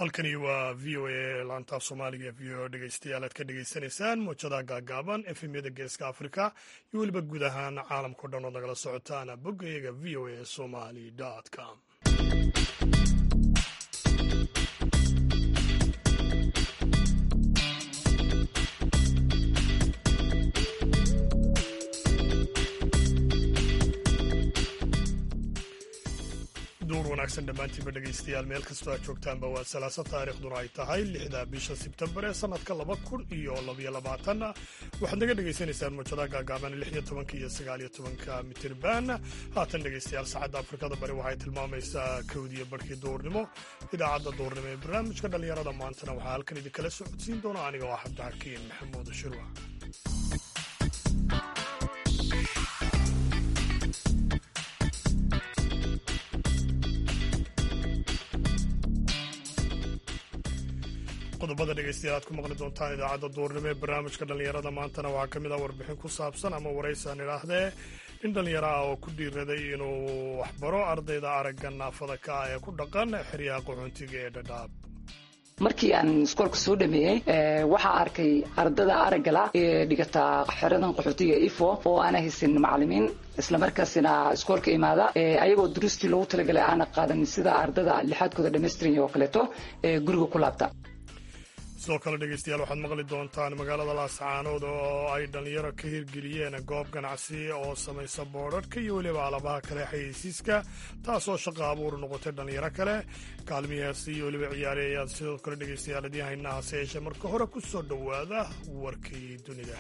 halkani waa v o a laantaaf soomaaliga v o dhegeystayaal aad ka dhegeysanaysaan muujadaha gaagaaban efemyada geeska afrika iyo weliba guud ahaan caalamkao dhan ood nagala socotaan boggayaga v o a somali com. duur wanaagsan dhammaantiinba dhegaystayaal meel kastoo aad joogtaanba waa salaaso taariikhduna ay tahay 6da bisha sebtembar ee sannadka 2022 waxaad naga dhegaysanaysaan muujadaha gaagaaban 16 iyo 19 mitirban haatan dhegaystayaal saacadda afrikada bari waxay tilmaamaysaa kowdiyo barhkii duurnimo idaacadda duurnimo ee barnaamijka dhallinyarada maantana waxaa halkan idinkala socodsiin doona aniga oo cabdixakiin maxamuud shirwa. qodobada dhegeystayaal aad ku maqli doontaan idaacadda duurnimo ee barnaamijka dhallinyarada maantana waxaa ka mid ah warbixin ku saabsan ama waraysaan idhaahdee in dhallinyaro ah oo ku dhiiraday inuu waxbaro ardayda aragga naafada ka ah ee ku dhaqan xeryaha qaxoontiga ee dhadhaab. markii aan iskoolka soo dhameeyey waxaa arkay ardada araggala ee dhigata xeradan qaxootiga ifo oo aana haysan macallimiin islamarkaasina iskoolka imaada ayagoo duruustii loogu talagalay aana qaadan sida ardada lixaadkooda dhammaystiran oo kaleeto guriga ku laabta. sidoo kale dhegeystayaal waxaad maqli doontaan magaalada laascaanood oo ay dhallinyaro ka hirgeliyeen goob ganacsi oo samaysa boodhadhka iyo weliba alabaha kale xayeysiiska taasoo shaqa abuur noqotay dhallinyaro kale kaalmiyaasi iyo weliba ciyaari ayaad sidoo kale dhegeystayaal idiin haynaa hase yeeshee marka hore ku soo dhowaada warkii dunida.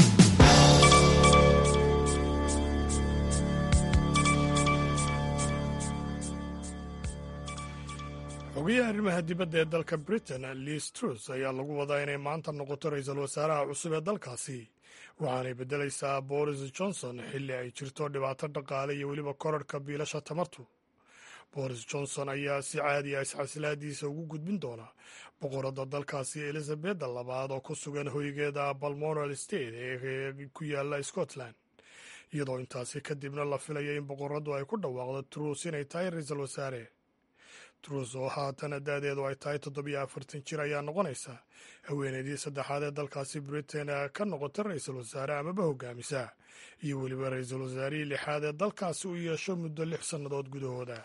xogayaha arrimaha dibadda ee dalka britain Liz Truss ayaa lagu wadaa inay maanta noqoto ra-iisul wasaaraha cusub ee dalkaasi waxaanay beddelaysaa Boris Johnson xilli ay jirto dhibaato dhaqaale iyo weliba korarhka biilasha tamartu. Boris Johnson ayaa si caadi ah isxasilaadiisa ugu gudbin doona boqoradda dalkaasi Elizabeth labaad oo ku sugan hoygeeda Balmoral Estate ee ku yaala Scotland iyadoo intaasi kadibna la filayo in boqoraddu ay ku dhawaaqdo Truss inay tahay ra-iisul wasaare. Truss oo haatan da'deedu ay tahay 47 jir ayaa noqonaysa haweeneydii saddexaad ee dalkaasi Britain ka noqota ra-iisul wasaare amaba hogaamisa iyo weliba ra-iisul wasaarihii lixaad ee dalkaasi u yeesho muddo 6 sannadood gudahooda.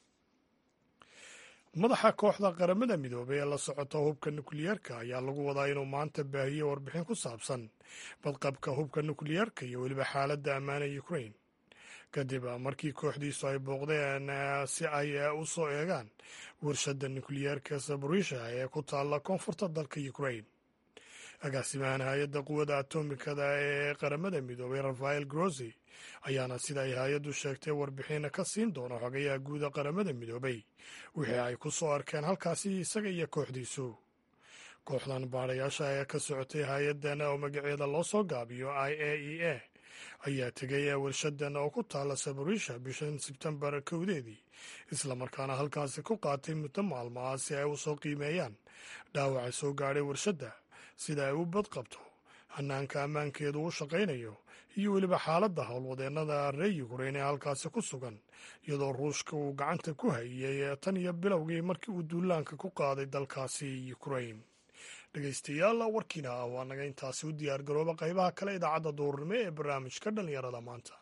madaxa kooxda qaramada midoobay ee la socota hubka nukliyeerka ayaa lagu wadaa inuu maanta baahiyo warbixin ku saabsan badqabka hubka nukliyeerka iyo weliba xaaladda ammaana Ukraine kadib markii kooxdiisu ay booqdeen si ay u soo eegaan warshadda nukliyeerka Zaporizhzhia ee ku taalla koonfurta dalka Ukraine. agaasimahan hay-adda quwadda atomikada ee qaramada midoobay Rafael Grossi ayaana sida ay hay-addu sheegtay warbixin ka siin doona xogayaha guuda qaramada midoobay wixii ay ku soo arkeen halkaasi isaga iyo kooxdiisu. kooxdan baadhayaasha ee ka socotay hay-addan oo magaceeda loo soo gaabiyo IAEA ayaa tegay warshadan oo ku taalla Zaporizhzhia bishan Sebtembar 1 islamarkaana halkaasi ku qaatay muddo maalmo ah si ay u soo qiimeeyaan dhaawaca soo gaadhay warshadda sida ay u badqabto hanaanka ammaankeedu u shaqaynayo iyo weliba xaaladda howlwadeennada reer Ukraine ee halkaasi ku sugan iyadoo ruushka uu gacanta ku hayay tan iyo bilowgii markii uu duulaanka ku qaaday dalkaasi Ukraine. dhegeystayaal warkiina waa naga intaasi u diyaar garooba qaybaha kale idaacadda duurnimo ee barnaamijka dhallinyarada maanta.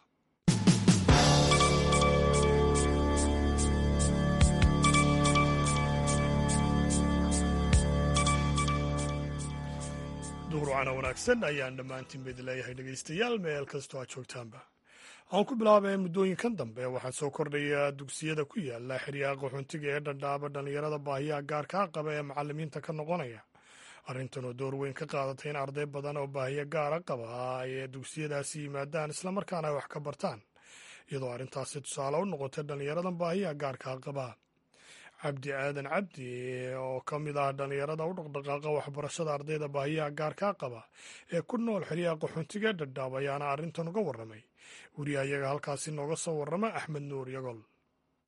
duurwacana wanaagsan ayaan dhammaantiin bayd leeyahay dhegeystayaal meel kastoo aad joogtaanba. aan ku bilaabay muddooyinkan dambe waxaa soo kordhaya dugsiyada ku yaala xeryaha qaxoontiga ee dhadhaaba dhallinyarada baahiyaha gaarkaa qaba ee macallimiinta ka noqonaya. arrintan oo door weyn ka qaadatay in arday badan oo baahiyo gaara qaba ay dugsiyadaasi yimaadaan islamarkaana ay wax ka bartaan iyadoo arrintaasi tusaale u noqotay dhallinyaradan baahiyaha gaarkaa qaba. cabdi aadan cabdi oo ka mid ah dhallinyarada u dhaqdhaqaaqa waxbarashada ardayda baahiyaha gaarkaa qaba ee ku nool xeryaha qaxoontiga ee dhadhaab ayaana arrintan uga warramay weriyahayaga halkaasi nooga soo warrama Axmed Nuur Yagol.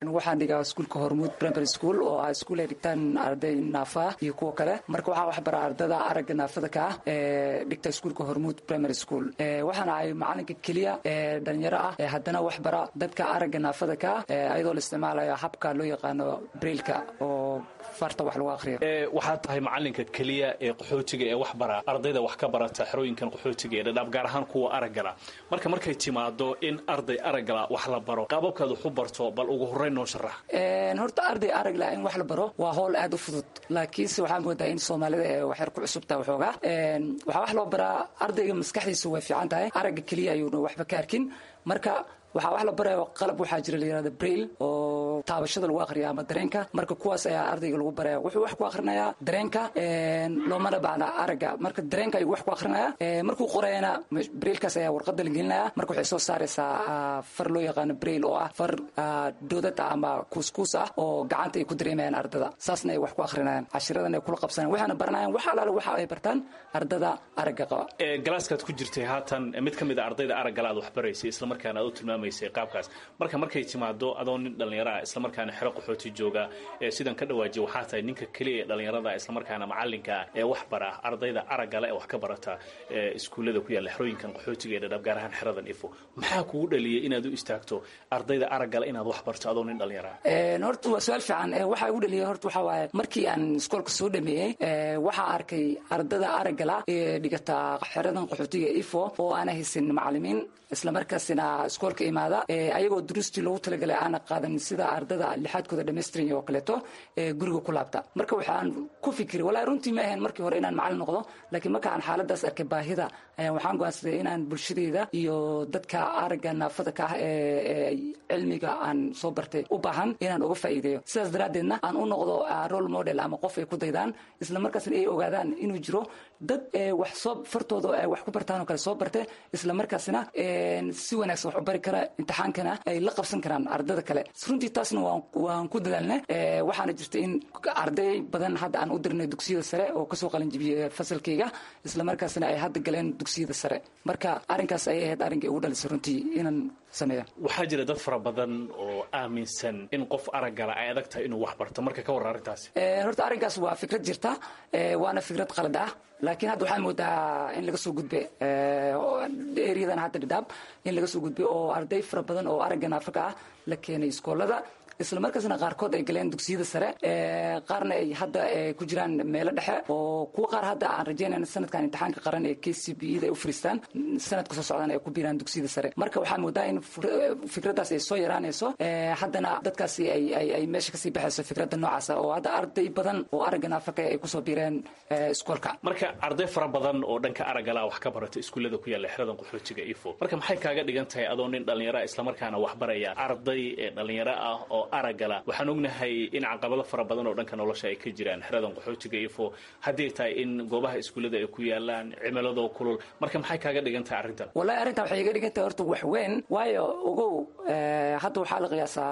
waxaan dhigaa iskuulka Hormuud Primary School oo ah iskuul ay dhigtaan arday naafa iyo kuwa kale marka waxaa wax bara ardada aragga naafada ka ah dhigta iskuulka Hormuud Primary School waxaan ahay macalinka kaliya dhalinyaro ah haddana wax bara dadka aragga naafada ka ayadoo la isticmaalayo habka loo yaqaano braille-ka oo farta wax lagu akhriyo waxaad tahay macalinka kaliya ee qaxootiga ee wax bara ardayda wax ka barata xerooyinkan qaxootiga ee dhadhaab gaar ahaan kuwa araggala markay timaado in arday araggala wax la baro qaababkaad wax u barto bal ugu horreyn noo sharax horta arday aragla in wax la baro waa howl aad u fudud laakiinse waxaan moodaa in Soomaalida ay wax yar ku cusubtaa waxoogaa waxaa wax loo baraa ardayga maskaxdiisu way fiican tahay aragga kaliya ayuuna waxba ka arkin marka waxaa wax la barayo qalab waxaa jira la yiraahdo braille oo taabashada lagu akhriyo ama dareenka marka kuwaas ayaa ardayga lagu baraya wuxuu wax ku akhrinayaa dareenka loomana baahna aragga marka dareenka ayuu wax ku akhrinayaa markuu qorayana braille-kaas ayaa warqadda la gelinaya marka waxay soo saaraysaa far loo yaqaano braille oo ah far doodad ama kuuskuus ah oo gacanta ay ku dareemayaan ardada saasna ay wax ku akhrinayaan cashiradana ay kula qabsanayaan waxaana baranayaan wax alaale waxa ay bartaan ardada aragga qaba galaaskaad ku jirtay haatan mid ka mid a ardayda araggala aad wax baraysay isla markaana aad u tilmaamaysay qaabkaas markay timaado adoo nin dhalinyaro ah isla markaana xero qaxooti jooga sidan ka dhawaajiy waxaa tahay ninka kaliya ee dhalinyarada isla markaana macalinka ee wax bara ardayda araggala ee wax ka barata iskuullada ku yaalla xerooyinkan qaxootiga ee dhadhaab gaar ahaan xeradan ifo maxaa kugu dhaliyay inaad u istaagto ardayda araggala inaad wax barto adoo nin dhalinyaro ah horta waa su'aal fiican waxa igu dhaliyay horta waxa waaye markii aan iskoolka soo dhameeyay waxaa arkay ardada araggala ee dhigata xeradan qaxootiga ifo oo aan haysan macallimiin isla markaasina iskoolka imaada ayagoo duruustii loogu talagalay aan qaadan sida ardada lixaadkooda dhameystiran oo kaleeto guriga ku laabta marka waxaan ku fikiray walaa runtii ma ahayn markii hore inaan macallin noqdo laakiin marka aan xaaladaas arkay baahida waxaan go'aansaday inaan bulshadeeda iyo dadka aragga naafada ka ah ee cilmiga aan soo bartay u baahan inaan uga faa'iideeyo sidaas daraaddeedna aan u noqdo role model ama qof ay ku daydaan isla markaasna ay ogaadaan inuu jiro dad wax soo fartooda wax ku bartaan oo kale soo bartay isla markaasna si wanaagsan wax u bari kara imtixaankana ay la qabsan karaan ardada kale runtii taasna waan ku dadaalnay waxaana jirta in arday badan hadda aan u dirnay dugsiyada sare oo kasoo qalin jibiyey fasalkayga isla markaasna ay hadda galeen dugsiyada sare marka arrinkaas ayay ahayd arrinkay ugu dhalisay runtii inaan sameeyo waxaa jira dad fara badan oo aaminsan in qof araggala ay adag tahay inuu wax barto marka ka warran arrintaasi horta arrinkaas waa fikrad jirta waana fikrad qalad ah laakiin hadda waxaa moodaa in laga soo gudbe eriyadan hadda dhadhaab in laga soo gudbe oo arday fara badan oo aragga naafaka ah la keenay iskoolada isla markaasna qaarkood ay galeen dugsiyada sare qaarna ay hadda ku jiraan meelo dhexe oo kuwa qaar hadda aan rajaynayna sanadkan imtixaanka qaran ee KCPE-da ay u fariistaan sanadka soo socdaan ay ku biiraan dugsiyada sare marka waxaa moodaa in fikraddaas ay soo yaraanayso haddana dadkaasi ay meesha kasii baxayso fikradda noocaasa oo hadda arday badan oo aragga naafaka ay kusoo biireen iskoolka marka arday fara badan oo dhanka araggala wax ka barata iskuullada ku yaalla xeradan qaxootiga ifo marka maxay kaaga dhigan tahay adoo nin dhalinyaro isla markaana wax baraya arday dhalinyaro ah oo araggala waxaan ognahay in caqabado fara badan oo dhanka nolosha ay ka jiraan xeradan qaxootiga ifo haddii tahay in goobaha iskuullada ay ku yaalaan cimiladoo kulul marka maxay kaaga dhigan tahay arrintan wallahi arrintan waxay iga dhigan tahay horta wax weyn waayo ogow hadda waxaa la qiyaasaa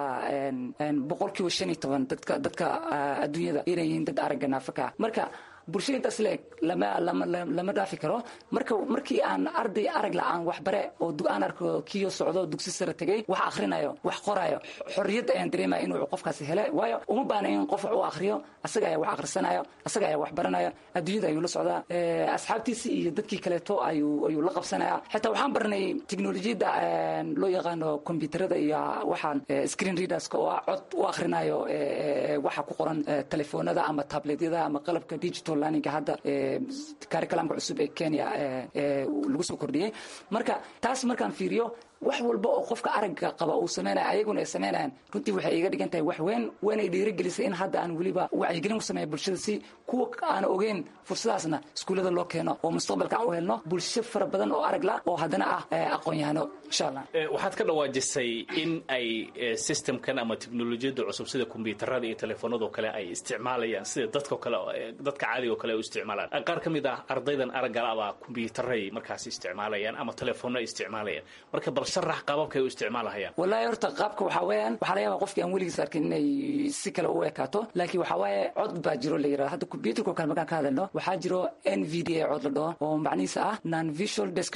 15% dadka adduunyada inay yihiin dad aragga naafaka marka bulshada intaas leeg lama dhaafi karo markii aan arday arag la-aan wax bare oo aan arko kiyo socdo dugsi sare tegay wax akhrinayo wax qorayo xorriyad ayaan dareemaya inuu qofkaasi hele waayo uma baahna in qof wax u akhriyo asaga ayaa wax akhrisanayo asaga ayaa wax baranaya adduunyada ayuu la socdaa asxaabtiisi iyo dadkii kaleeto ayuu la qabsanaya xitaa waxaan baranay teknolojiyadda loo yaqaano kombiyuutarada iyo waxaan screen readerska oo cod u akhrinayo waxa ku qoran telefoonada ama tabletyada ama qalabka digital learning hadda curriculumka cusub ee Kenya lagu soo kordhiyay marka taas markaan fiiriyo wax walba oo qofka aragga qaba uu sameeyo ayaguna ay sameeyaan runtii waxay iga dhigan tahay wax weyn ay dhiirigelisay in hadda aan waliba wacyigelin ku sameeyo bulshada si kuwa aan ogeyn fursadaasna iskuulada loo keeno oo mustaqbalka u helno bulsho fara badan oo arag la oo haddana ah aqoon-yahano insha Allah waxaad ka dhawaajisay in ay systemkan ama teknolojiyada cusub sida kombiyuutarada iyo telefoonada kale ay isticmaalayaan sida dadka caadiga kale u isticmaalaan qaar kamid ah ardaydan araggala ah kombiyuutaray markaas isticmaalayaan ama telefoonada isticmaalayaan marka sharax qaababkay u isticmaalahayaan wallahi horta qaabka waxaa weeyaan waxaa laga yaabaa qofkii aan weligiis arkin inay si kale u ekaato laakiin waxaa waaye cod baa jiro la yidhahdo hadda computerka kale markaan ka hadalno waxaa jiro NVDA cod la dhaho oo macnihiisa ah non visual desktop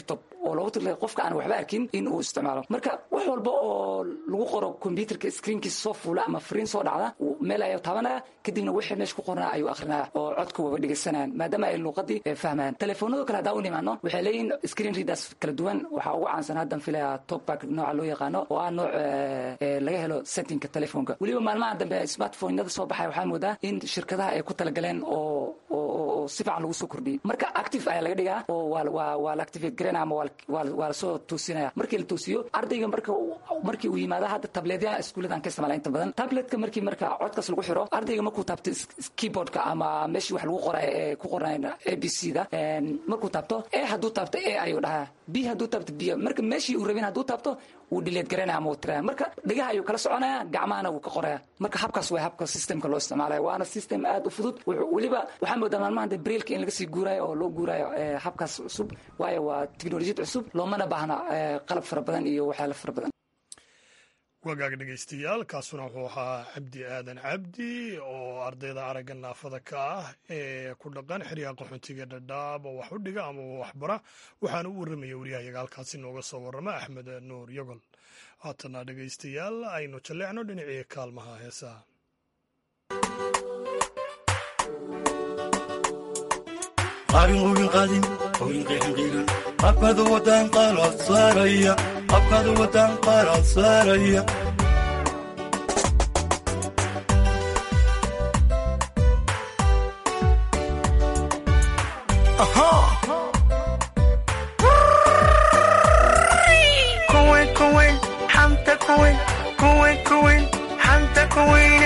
oo loogu talagalay qofka aan waxba arkin in uu isticmaalo marka wax walba oo lagu qoro computerka screenkiisa soo fuula ama fariin soo dhacda meel ayuu taabanaya kadibna wixii meesha ku qornaa ayuu akhrinaya oo codka waba dhegeysanayaan maadaama ay luuqadii fahmayaan telefoonada kale haddaan u nimaano waxay leeyihiin screen readers kala duwan waxaa ugu caansan haddan filaya talkback nooca loo yaqaano oo ah nooc laga helo settingka telefoonka weliba maalmaha dambe smartphone-yada soo baxay waxaa moodaa in shirkadaha ay ku talagaleen oo si fiican lagu soo kordhiyey marka active ayaa laga dhigaa oo waa la activate gareynaya ama waa lasoo toosinaya markii la toosiyo ardayga markii uu yimaada hadda tableetyaha iskuulladan ka isticmaala inta badan tabletka markii marka codkaas lagu xiro ardayga markuu taabto keyboardka ama meeshii wax lagu qoray ee ku qornayn ABC-da markuu taabto hadduu taabto ayuu dhahaa b hadduu taabto b marka meeshii uu rabin hadduu taabto wuu dhileed garanaya ama uu tiraya marka dhegaha ayuu kala soconaya gacmahana wuu ka qoraya marka habkaas waa habka systemka loo isticmaalaya waana system aad u fudud weliba waxaa moodaa maalmahan de brailka in laga sii guurayo oo loo guurayo habkaas cusub waayo waa teknolojiyad cusub loomana baahna qalab fara badan iyo waxyaala fara badan wagaag dhegaystayaal kaasuna wuxuu ahaa cabdi aadan cabdi oo ardayda aragga naafada ka ah ee ku dhaqan xeryaha qaxoontiga dhadhaab oo wax u dhiga ama waxbara waxaana u warramaya wariyahayaga halkaasi nooga soo warrama axmed nuur yogol haatana dhegaystayaal aynu jalleecno dhinacii kaalmaha heesaha qabkadu wadan qalad saaraya qabkadu wadan qalad saaraya aha kowen hanta kowen hanta kowen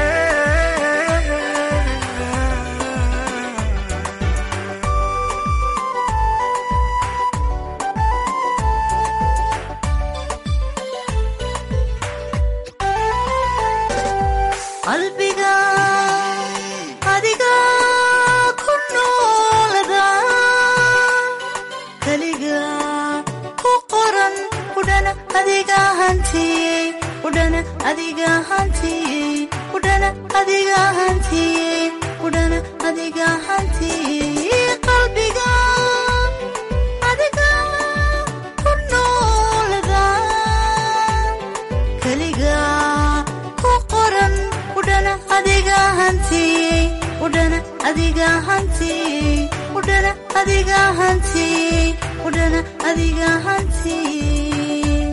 qalbiga adiga ku noolada kaliga ku qoran udhana adiga hantiyey udhana adiga hantiyey udhana adiga hantiyey udhana adiga hantiyey qalbiga adiga ku noolada kaliga ku qoran udhana adiga hantiyey udhana adiga hantiyey udhana adiga hantiyey udhana adiga hantiyey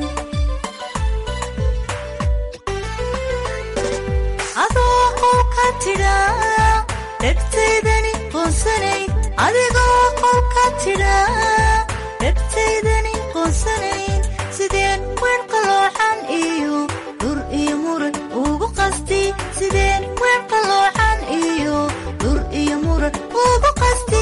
adoo qolka tidhaa dhegtaydani qoonsanay adigoo qolka tidhaa dhegtaydani qoonsanayn sideen weer qaloocan iyo dur iyo muran ugu qasti sideen weer qaloocan iyo dur iyo muran ugu qasti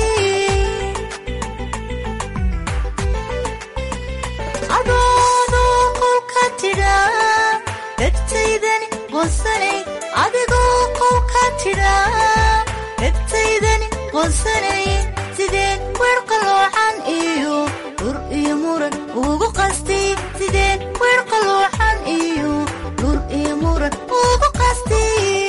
adoo qolka tidhaa dhegtaydani qoonsanay adigoo qolka tidhaa dhegtaydani qoonsanay sideen weer qaloocan iyo dur iyo muran ugu qasti sideen weer qaloocan iyo dur iyo muran ugu qasti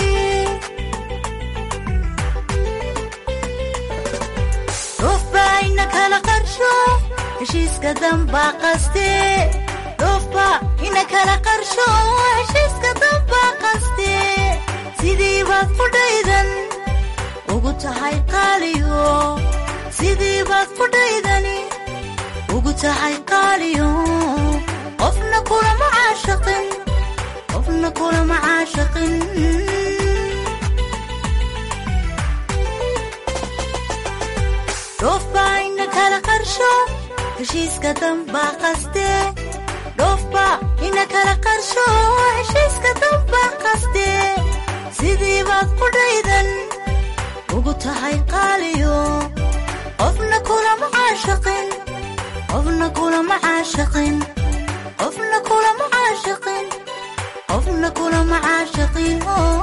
dhoofbaa ina kala qarsho heshiiska dambaa qaste dhoofbaa ina kala qarsho heshiiska dambaa qaste sidii baad fudhaydan ugu tahay qaaliyo sidii baad fudhaydani ugu tahay qaaliyo qofna kulama caashaqin qofna kulama caashaqin dhoofbaa ina kala qarsho heshiiska dambaa qaste dhoofbaa ina kala qarsho heshiiska dambaa qaste sidii baad fudhaydan ugu tahay qaaliyo qofna kulama caashaqin qofna kulama caashaqin qofna kulama caashaqin qofna kulama caashaqin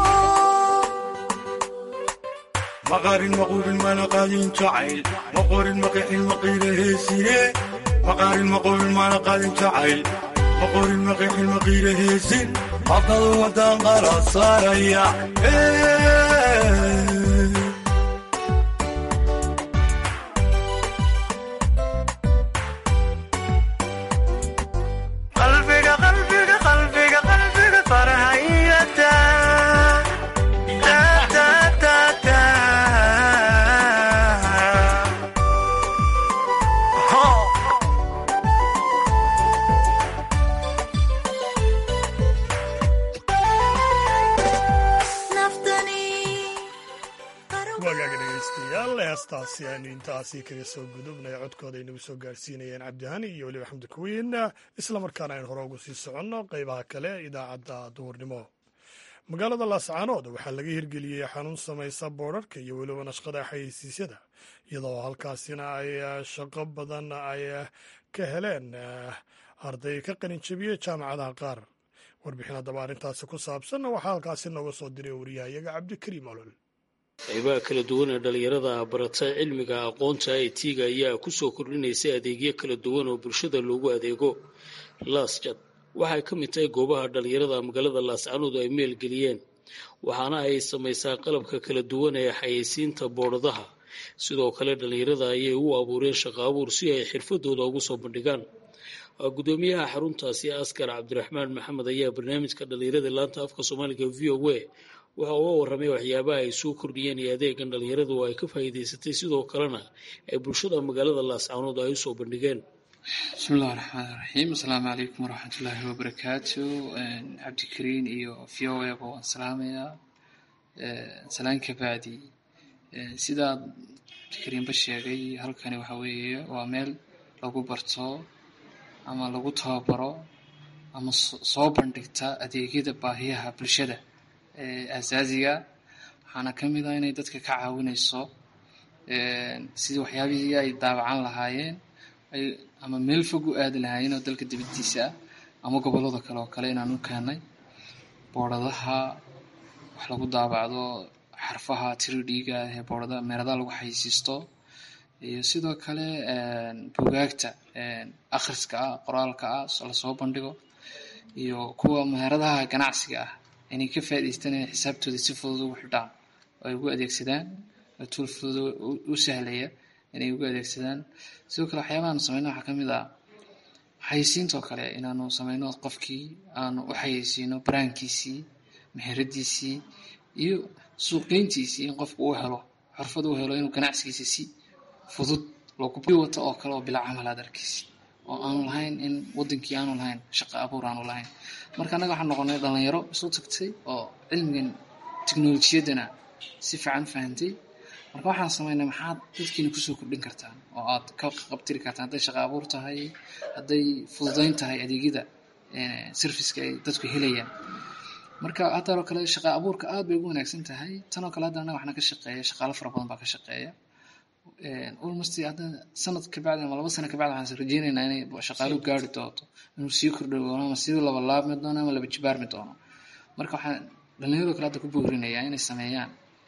maqarin maqulin mana qaadin jacayl maqorin maqixin maqiila heesine maqarin maqulin mana qaadin jacayl maqorin maqixin maqiila heesin qabkadu wadan qalad saaraya heestaasi aanu intaasi kaga soo gudubnay codkooda ay nagu soo gaarsiinayeen cabdihani iyo weliba xamdi kuwiin islamarkaana aynu hore ugu sii soconno qaybaha kale idaacadda duhurnimo. magaalada laascaanood waxaa laga hirgeliyey xanuun samaysa boodharka iyo weliba nashqada xayeysiisyada, iyadoo halkaasina ay shaqo badan ay ka heleen arday ka qalinjabiyey jaamacadaha qaar. warbixin haddaba arrintaasi ku saabsan waxaa halkaasi nooga soo diray wariyahayaga cabdikariim olol. qaybaha kala duwan ee dhalinyarada barata cilmiga aqoonta IT-ga ayaa ku soo kordhinaysay adeegyo kala duwan oo bulshada loogu adeego. laasjad waxay ka mid tahay goobaha dhalinyarada magaalada laascaanood ay meelgeliyeen, waxaana ay samaysaa qalabka kala duwan ee xayeysiinta boodhadaha. sidoo kale dhalinyarada ayay u abuureen shaqo abuur si ay xirfadooda ugu soo bandhigaan. gudoomiyaha xaruntaasi askar cabdiraxmaan maxamed ayaa barnaamijka dhalinyarada laanta afka soomaaliga VOA waxa uga warramay waxyaabaha ay soo kordhiyeen iyo adeegan dhalinyaradu ay ka faa'iidaysatay, sidoo kalena ay bulshada magaalada laascaanood ay u soo bandhigeen. bismillahi raxmaani raxiim. asalaamu calaykum waraxmatullaahi wabarakaatu. cabdikariin iyo VOA ba waan salaamayaa. salaan ka bacdi, sidaa cabdikariinba sheegay, halkani waxa weeye waa meel lagu barto ama lagu tababaro ama soo bandhigta adeegyada baahiyaha bulshada aasaasiga. waxaana ka mid ah inay dadka ka caawinayso sidii waxyaabihii ay daabacan lahaayeen ama meel fog u aadi lahaayeen oo dalka dibadiisa ah ama gobollada kale oo kale inaan u keenay boodhadaha wax lagu daabacdo, xarfaha tiridhiiga ee boodhada meeradaha lagu xayeysiisto, iyo sidoo kale buugaagta akhriska ah, qoraalka ah lasoo bandhigo, iyo kuwa meheradaha ganacsiga ah inay ka faa'iidaystaan inay xisaabtooda si fudud ugu xidhaan oo ay ugu adeegsadaan, tool fudud u sahlaya inay ugu adeegsadaan. sidoo kale waxyaabahaanu samayno waxaa ka mid ah xayeysiintoo kale inaanu samayno qofkii aanu u xayeysiino baraankiisii, meheradiisii iyo suuqgeyntiisii, in qofku uu helo xirfad uu helo inuu ganacsigiisa si fudud loogu wato oo kale oo bilaa camal aad arkaysi, oo aanu lahayn in wadankii aanu lahayn shaqo abuur aanu lahayn. marka annaga waxaan noqonay dhalinyaro isu tagtay oo cilmigan tiknolojiyadana si fiican fahantay. marka waxaan samaynay maxaad dadkiina kusoo kordhin kartaan oo aad ka qabtiri kartaan, hadday shaqo abuur tahay, hadday fududayn tahay adeegyada serviceka ay dadku helayaan. marka haddaanoo kale shaqa abuurka aad bay ugu wanaagsan tahay. tanoo kale hadda annaga waxna ka shaqeeya shaqaalo fara badan baa ka shaqeeya. almost hadda sanad ka bacdi ama 2 sano ka bacdi waxaan rajeynaynaa inay shaqaaluhu gaari doonto, inuu sii kordho ama sii laba laabmi doono ama laba jibaarmi doono. marka waxaan dhalinyarada kale hadda ku boorinayaa inay sameeyaan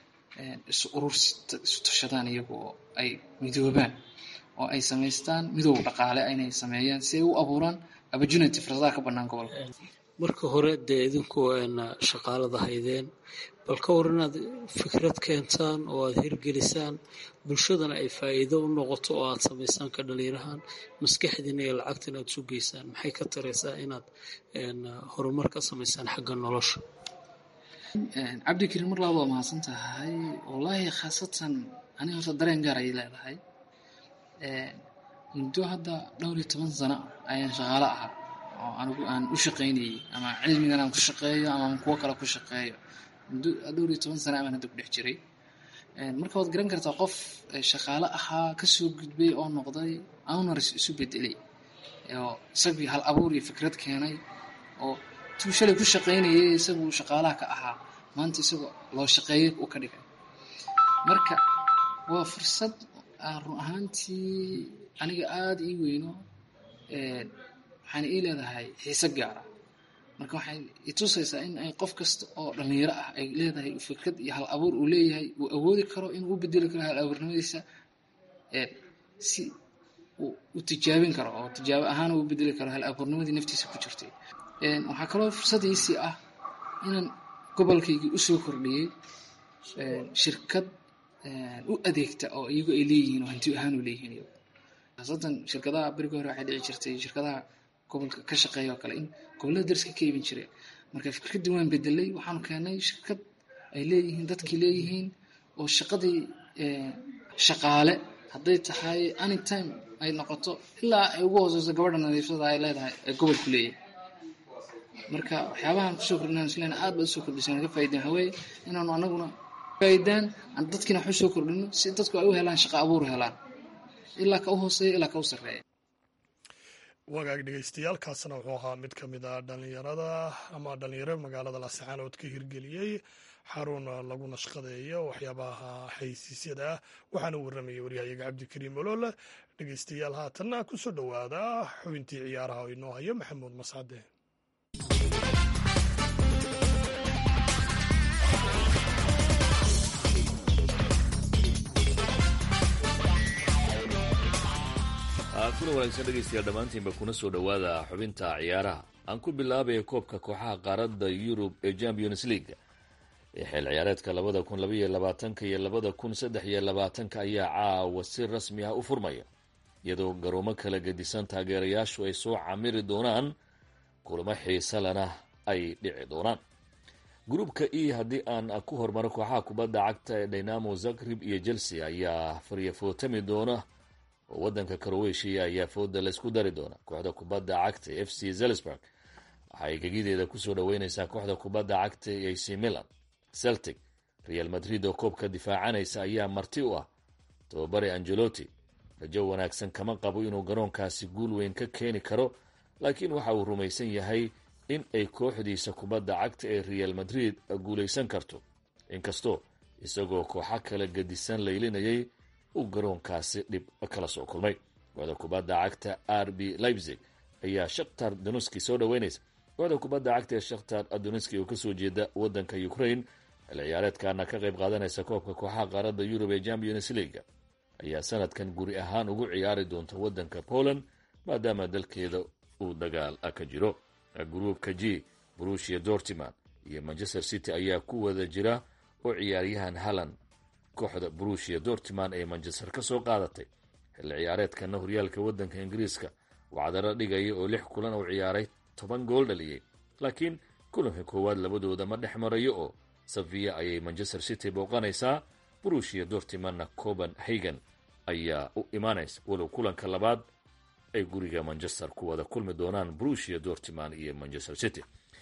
isu urursi, isu tashadaan iyagu oo ay midoobaan oo ay samaystaan midoob dhaqaale inay sameeyaan si ay u abuuraan opportunity fursadaha ka bannaan gobolka. marka hore dee idinku shaqaalada haydeen, bal ka hor inaad fikrad keentaan oo aad hirgelisaan, bulshadana ay faa'iido u noqoto oo aad samaysaan ka dhalinyarahan, maskaxdiina iyo lacagtina aad sugeysaan, maxay ka taraysaa inaad horumar ka samaysaan xagga nolosha? cabdikariin mar labaad waa mahadsan tahay. wallaahi khaasatan aniga horta dareen gaar ayay leedahay. muddo hadda 12 sano ayaan shaqaalo ahaa oo anigu aan u shaqaynayay, ama cilmigan aan ku shaqeeyo ama kuwo kale ku shaqeeyo. muddo 12 sano aan hadda ku dhex jiray. marka waad garan kartaa qof shaqaalo ahaa kasoo gudbay oo noqday owner isu bedelay, oo isagii hal abuur iyo fikrad keenay, oo tuu shalay ku shaqaynayay isagu shaqaalaha ka ahaa maanta isagoo loo shaqeeyay u ka dhigay. marka waa fursad run ahaantii aniga aada ii weyno, waxaana ii leedahay xiise gaara. marka waxay i tusaysaa in ay qof kasta oo dhalinyaro ah ay leedahay fikrad iyo hal abuur uu leeyahay, uu awoodi karo inuu u bedeli karo hal abuurnimadiisa si uu u tijaabin karo oo tijaabo ahaan uu bedeli karo hal abuurnimadii naftiisa ku jirtay. waxaa kaloo fursadiisii ah inaan gobolkaygii usoo kordhiyey shirkad u adeegta oo iyagu ay leeyihiin oo hanti ahaan u leeyihiin. khaasatan shirkadaha berigii hore waxay dhici jirtay shirkadaha gobolka ka shaqeeya oo kale in gobollada dariska ka iibin jiray. marka fikraddii waan bedelay, waxaanu keenay shirkad ay leeyihiin dadkii leeyihiin oo shaqadii shaqaale hadday tahay anytime ay noqoto ilaa ay ugu hooseyso gabadha nadiifsada ay leedahay ee gobolku leeyahay. marka waxyaabahan kusoo kordhinaan isleena aad baad usoo kordhisaan ka faa'iideen waxaa weeye inaanu anaguna faa'iidaan aan dadkiina wax u soo kordhino si dadku ay u helaan shaqo abuur helaan ilaa ka u hooseeya ilaa ka u sarreeya. wagaag dhegeystayaaalkaasna wuxuu ahaa mid ka mid ah dhalinyaro magaalada laascaanood ka hirgeliyey xarun lagu nashqadeeyo waxyaabaha xaysiisyada ah waxaana warramayay waryahayaga cabdikariim olole. dhegeystayaal haatanna ku soo dhowaada xubintii ciyaaraha oo inoo hayo maxamuud mascade. kuna wanaagsan dhegaystayaal dhammaantiinba kuna soo dhowaada xubinta ciyaaraha. aan ku bilaabaya koobka kooxaha qaaradda yurub ee champions league ee xeel ciyaareedka 2022 iyo 2023 ayaa caawa si rasmi ah u furmaya iyadoo garoomo kala gedisan taageerayaashu ay soo camiri doonaan kulamo xiisa lana ay dhici doonaan. gruubka e haddii aan ku hormaro kooxaha kubadda cagta ee dynamo zagreb iyo chelsea ayaa faryafootami doona oo waddanka Croatia ayaa fooda la isku dari doona. kooxda kubadda cagta ee FC Salzburg waxay gegideeda kusoo dhaweynaysaa kooxda kubadda cagta ee AC Milan. Celtic, Real Madrid oo koobka difaacanaysa ayaa marti u ah tababare Ancelotti. rajo wanaagsan kama qabo inuu garoonkaasi guul weyn ka keeni karo, laakiin waxa uu rumaysan yahay in ay kooxdiisa kubadda cagta ee Real Madrid guulaysan karto, inkastoo isagoo kooxo kala gedisan laylinayay uu garoonkaasi dhib kala soo kulmay. kooxda kubadda cagta RB Leipzig ayaa Shakhtar Donetsk soo dhaweynaysa. kooxda kubadda cagta ee Shakhtar Donetsk oo kasoo jeeda waddanka Ukraine xil ciyaareedkaana ka qayb qaadanaysa koobka kooxaha qaaradda Yurub ee Champions League ayaa sanadkan guri ahaan ugu ciyaari doonta waddanka Poland maadaama dalkeeda uu dagaal ka jiro. gruubka G, Borussia Dortmund iyo Manchester City ayaa ku wada jira oo ciyaaryahan Haaland kooxda Borussia Dortmund ee Manchester ka soo qaadatay xil ciyaareedkana horyaalka waddanka Ingiriiska wacdaro dhigaya oo 6 kulan oo ciyaaray 10 gool dhaliyay, laakiin kulanka koowaad labadooda ma dhex marayo oo Sevilla ayay Manchester City booqanaysaa. Borussia Dortmundna Copenhagen ayaa u imaanaysa, walow kulanka labaad ay guriga Manchester ku wada kulmi doonaan Borussia Dortmund iyo Manchester City.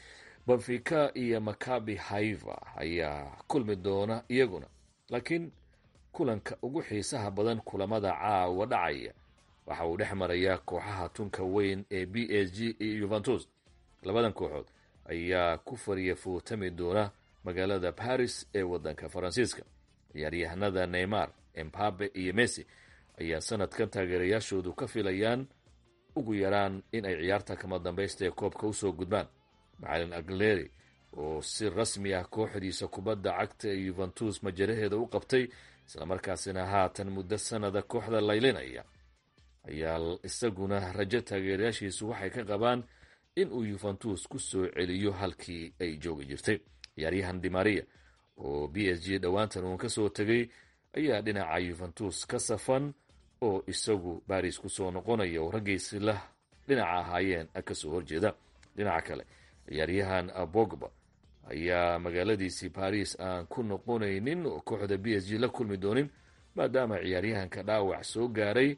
Benfica iyo Maccabi Haifa ayaa kulmi doona iyaguna, laakiin kulanka ugu xiisaha badan kulamada caawa dhacaya waxa uu dhex marayaa kooxaha tunka weyn ee PSG iyo Juventus. labadan kooxood ayaa ku faryafootami doona magaalada Paris ee waddanka Faransiiska. ciyaaryahanada Neymar, Mbappe iyo Messi ayaa sanadkan taageerayaashoodu ka filayaan ugu yaraan in ay ciyaarta kama dambaysta ee koobka usoo gudbaan. macalin Aguilera oo si rasmi ah kooxdiisa kubadda cagta ee Juventus majaraheeda u qabtay islamarkaasina haatan muddo sanada kooxda laylinaya ayaa isaguna rajo taageerayaashiisu waxay ka qabaan in uu Juventus ku soo celiyo halkii ay joogi jirtay. ciyaaryahan Di Maria oo PSG dhawaantan uu ka soo tagay ayaa dhinaca Juventus ka safan oo isagu Paris ku soo noqonaya oo raggiisi la dhinaca ahaayeen ka soo horjeeda. dhinaca kale ciyaaryahan Pogba ayaa magaaladiisii Paris aan ku noqonaynin oo kooxda PSG la kulmi doonin maadaama ciyaaryahanka dhaawac soo gaaray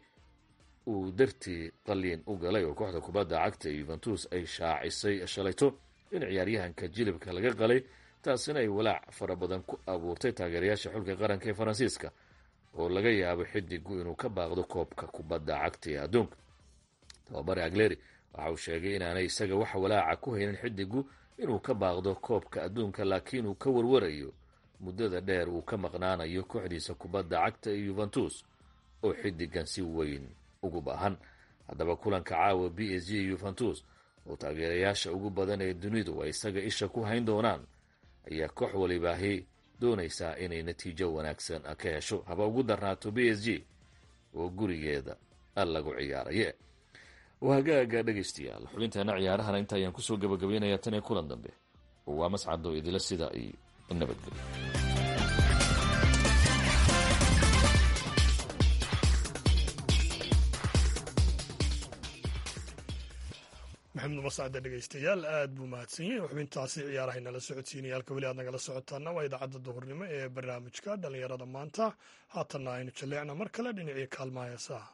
uu dartii qalliin u galay oo kooxda kubadda cagta ee Juventus ay shaacisay shalayto in ciyaaryahanka jilibka laga qalay, taasina ay walaac fara badan ku abuurtay taageerayaasha xulka qaranka ee Faransiiska oo laga yaabo xidigu inuu ka baaqdo koobka kubadda cagta ee adduunka. tababare Aguilera waxa uu sheegay inaanay isaga wax walaaca ku haynin xidigu inuu ka baaqdo koobka adduunka, laakiin uu ka warwarayo muddada dheer uu ka maqnaanayo kooxdiisa kubadda cagta ee Juventus oo xidigan si weyn ugu baahan. haddaba kulanka caawa PSG iyo Juventus oo taageerayaasha ugu badan ee dunidu ay isaga isha ku hayn doonaan ayaa koox walibaahi doonaysaa inay natiijo wanaagsan ka hesho, haba ugu darnaato PSG oo gurigeeda lagu ciyaaraye. hagaaga dhegaystayaal xubinteena ciyaarahana inta ayaan kusoo gabagabaynayaa tan iyo kulan dambe. waa mascado idila sida iyo nabadgelyo. maxamed mascade dhegaystayaal aad buu mahadsan yahay xubintaasi ciyaaraha inala socodsiinaya. halka weli aad nagala socotaana waa idaacadda duhurnimo ee barnaamijka dhallinyarada maanta. haatanna aynu jaleecna mar kale dhinacii kaalmaha heesaha.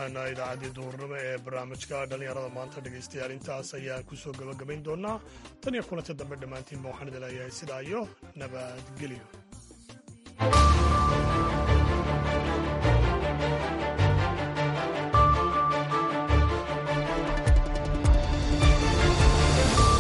ahaana idaacaddii duhurnimo ee barnaamijka dhallinyarada maanta dhegaystayaal intaas ayaan ku soo gabagabayn doonaa tan iyo kulanti dambe dhammaantiinba waxaan idin leeyahay sidaa iyo nabadgelyo.